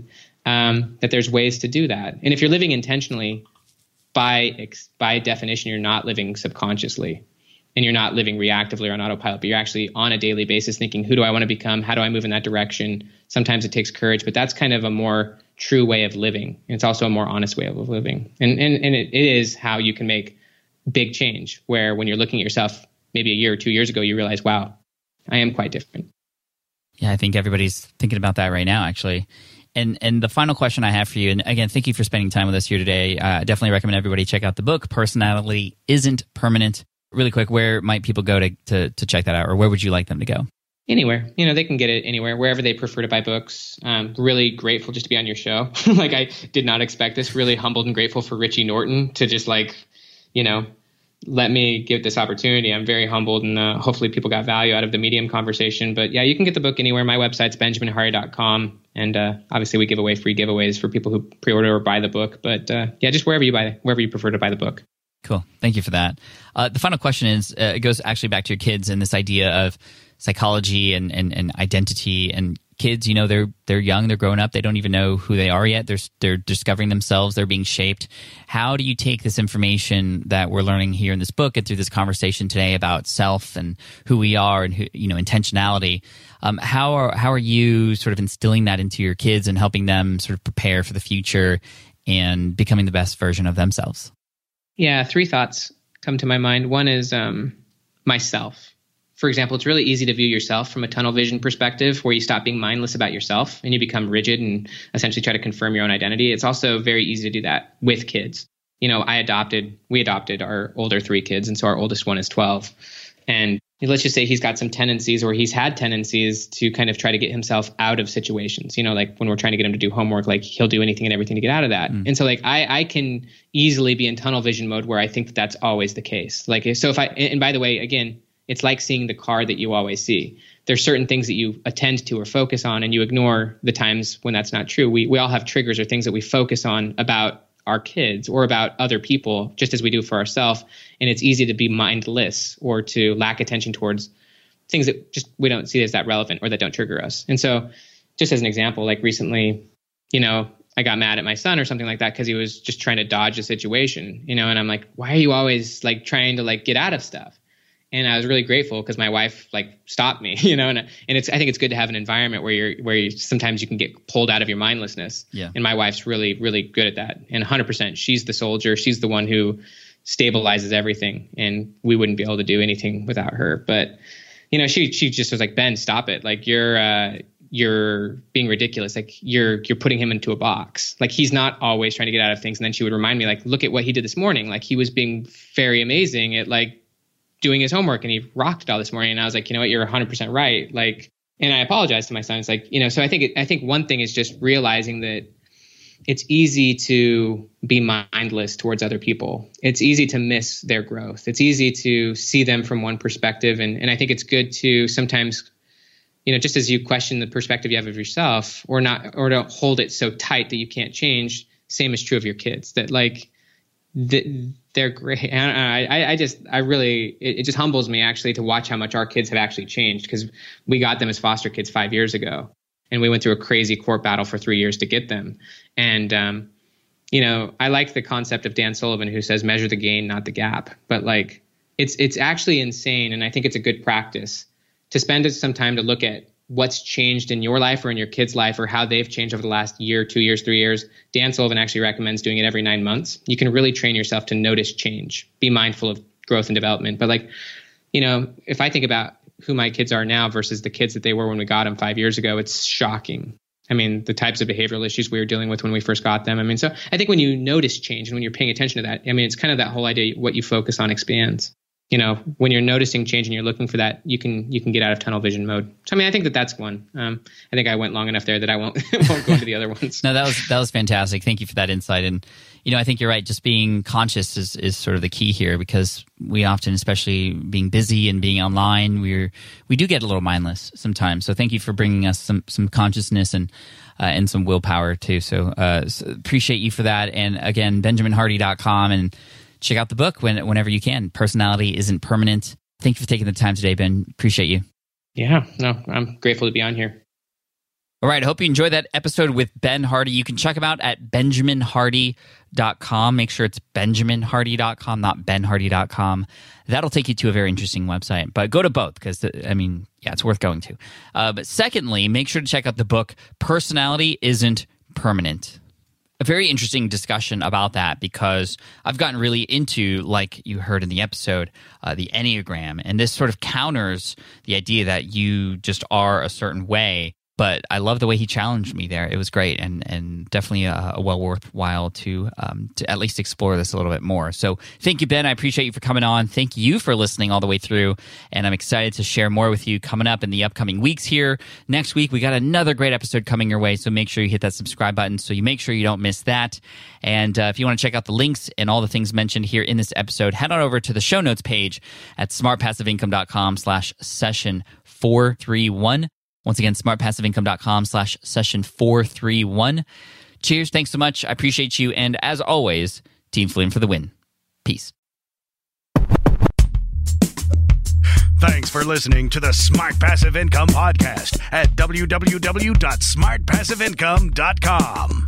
S3: um, that there's ways to do that. And if you're living intentionally, by by definition, you're not living subconsciously, and you're not living reactively or on autopilot, but you're actually on a daily basis thinking, who do I want to become? How do I move in that direction? Sometimes it takes courage, but that's kind of a more true way of living. And it's also a more honest way of living. And and, and it, it is how you can make big change, where when you're looking at yourself maybe a year or two years ago, you realize, wow, I am quite different.
S1: Yeah, I think everybody's thinking about that right now, actually. And and the final question I have for you, and again, thank you for spending time with us here today. I uh, definitely recommend everybody check out the book, Personality Isn't Permanent. Really quick, where might people go to, to to check that out, or where would you like them to go?
S3: Anywhere. You know, they can get it anywhere, wherever they prefer to buy books. Um, really grateful just to be on your show. Like, I did not expect this. Really humbled and grateful for Richie Norton to just like, you know, let me give this opportunity. I'm very humbled, and uh, hopefully people got value out of the Medium conversation. But yeah, you can get the book anywhere. My website's benjamin hardy dot com. And uh, obviously we give away free giveaways for people who pre-order or buy the book. But uh, yeah, just wherever you buy, wherever you prefer to buy the book.
S1: Cool. Thank you for that. Uh, the final question is, uh, it goes actually back to your kids and this idea of psychology and, and, and identity. And kids, you know, they're they're young, they're growing up, they don't even know who they are yet. They're they're discovering themselves, they're being shaped. How do you take this information that we're learning here in this book and through this conversation today about self and who we are and who, you know, intentionality? Um, how are how are you sort of instilling that into your kids and helping them sort of prepare for the future and becoming the best version of themselves?
S3: Yeah, three thoughts come to my mind. One is um, myself. For example, it's really easy to view yourself from a tunnel vision perspective, where you stop being mindless about yourself and you become rigid and essentially try to confirm your own identity. It's also very easy to do that with kids. You know, I adopted, we adopted our older three kids, and so our oldest one is twelve. And let's just say he's got some tendencies, or he's had tendencies to kind of try to get himself out of situations. You know, like when we're trying to get him to do homework, like he'll do anything and everything to get out of that. Mm. And so like I, I can easily be in tunnel vision mode where I think that that's always the case. Like, so if I, and by the way, again, it's like seeing the car that you always see. There's certain things that you attend to or focus on, and you ignore the times when that's not true. We we all have triggers or things that we focus on about our kids or about other people, just as we do for ourselves. And it's easy to be mindless or to lack attention towards things that just we don't see as that relevant or that don't trigger us. And so just as an example, like recently, you know, I got mad at my son or something like that because he was just trying to dodge a situation, you know, and I'm like, why are you always like trying to like get out of stuff? And I was really grateful because my wife like stopped me, you know, and and it's I think it's good to have an environment where you're where you sometimes you can get pulled out of your mindlessness.
S1: Yeah. And
S3: my wife's really, really good at that. And one hundred percent, she's the soldier. She's the one who stabilizes everything. And we wouldn't be able to do anything without her. But, you know, she she just was like, Ben, stop it. Like you're uh, you're being ridiculous. Like you're you're putting him into a box. Like he's not always trying to get out of things. And then she would remind me, like, look at what he did this morning. Like he was being very amazing at like doing his homework, and he rocked it all this morning. And I was like, you know what, you're one hundred percent right. Like, and I apologized to my son. It's like, you know, so I think, it, I think one thing is just realizing that it's easy to be mindless towards other people. It's easy to miss their growth. It's easy to see them from one perspective. And, and I think it's good to sometimes, you know, just as you question the perspective you have of yourself, or not, or don't hold it so tight that you can't change. Same is true of your kids, that like, the, they're great. And I, I just, I really, it, it just humbles me actually to watch how much our kids have actually changed, because we got them as foster kids five years ago, and we went through a crazy court battle for three years to get them. And, um, you know, I like the concept of Dan Sullivan, who says, measure the gain, not the gap. But like, it's, it's actually insane. And I think it's a good practice to spend some time to look at what's changed in your life or in your kid's life, or how they've changed over the last year, two years, three years. Dan Sullivan actually recommends doing it every nine months. You can really train yourself to notice change, be mindful of growth and development. But like, you know, if I think about who my kids are now versus the kids that they were when we got them five years ago, it's shocking. I mean, the types of behavioral issues we were dealing with when we first got them. I mean, so I think when you notice change and when you're paying attention to that, I mean, it's kind of that whole idea, what you focus on expands. You know, when you're noticing change and you're looking for that, you can you can get out of tunnel vision mode. So, I mean, I think that that's one. Um, I think I went long enough there that I won't won't go into the other ones.
S1: No, that was that was fantastic. Thank you for that insight. And you know, I think you're right. Just being conscious is is sort of the key here, because we often, especially being busy and being online, we're we do get a little mindless sometimes. So, thank you for bringing us some some consciousness and uh, and some willpower too. So, uh, so, appreciate you for that. And again, benjamin hardy dot com, and check out the book when, whenever you can. Personality Isn't Permanent. Thank you for taking the time today, Ben. Appreciate you.
S3: Yeah, no, I'm grateful to be on here.
S1: All right, I hope you enjoyed that episode with Ben Hardy. You can check him out at benjamin hardy dot com. Make sure it's benjamin hardy dot com, not ben hardy dot com. That'll take you to a very interesting website. But go to both because, I mean, yeah, it's worth going to. Uh, but secondly, make sure to check out the book, Personality Isn't Permanent. A very interesting discussion about that because I've gotten really into, like you heard in the episode, uh, the Enneagram. And this sort of counters the idea that you just are a certain way. But I love the way he challenged me there. It was great and and definitely a, a well worthwhile to um, to at least explore this a little bit more. So thank you, Ben. I appreciate you for coming on. Thank you for listening all the way through. And I'm excited to share more with you coming up in the upcoming weeks here. Next week, we got another great episode coming your way. So make sure you hit that subscribe button so you make sure you don't miss that. And uh, if you want to check out the links and all the things mentioned here in this episode, head on over to the show notes page at smartpassiveincome.com slash session 431. Once again, smartpassiveincome.com slash session 431. Cheers. Thanks so much. I appreciate you. And as always, Team Flynn for the win. Peace.
S2: Thanks for listening to the Smart Passive Income Podcast at w w w dot smart passive income dot com.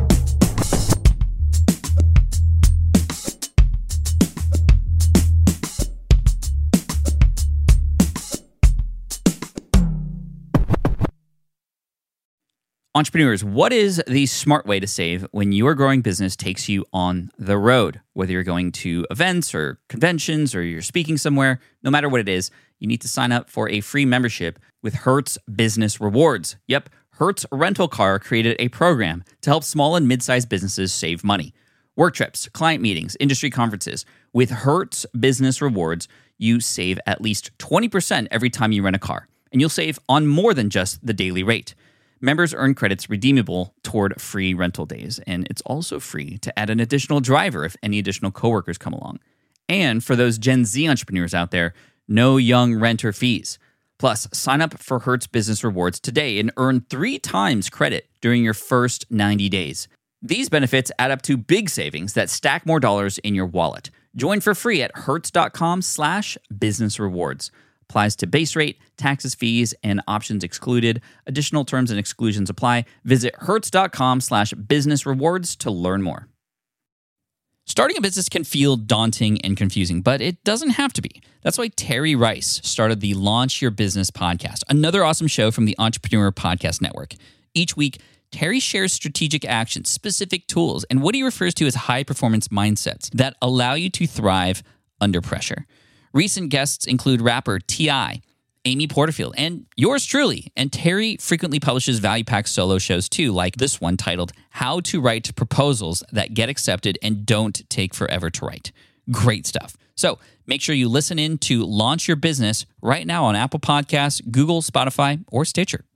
S1: Entrepreneurs, what is the smart way to save when your growing business takes you on the road? Whether you're going to events or conventions or you're speaking somewhere, no matter what it is, you need to sign up for a free membership with Hertz Business Rewards. Yep, Hertz Rental Car created a program to help small and mid-sized businesses save money. Work trips, client meetings, industry conferences. With Hertz Business Rewards, you save at least twenty percent every time you rent a car, and you'll save on more than just the daily rate. Members earn credits redeemable toward free rental days, and it's also free to add an additional driver if any additional coworkers come along. And for those Gen Z entrepreneurs out there, no young renter fees. Plus, sign up for Hertz Business Rewards today and earn three times credit during your first ninety days. These benefits add up to big savings that stack more dollars in your wallet. Join for free at hertz.com slash business rewards. Applies to base rate, taxes, fees, and options excluded. Additional terms and exclusions apply. Visit hertz.com slash business rewards to learn more. Starting a business can feel daunting and confusing, but it doesn't have to be. That's why Terry Rice started the Launch Your Business podcast, another awesome show from the Entrepreneur Podcast Network. Each week, Terry shares strategic actions, specific tools, and what he refers to as high-performance mindsets that allow you to thrive under pressure. Recent guests include rapper T I, Amy Porterfield, and yours truly. And Terry frequently publishes value-packed solo shows too, like this one titled How to Write Proposals That Get Accepted and Don't Take Forever to Write. Great stuff. So make sure you listen in to Launch Your Business right now on Apple Podcasts, Google, Spotify, or Stitcher.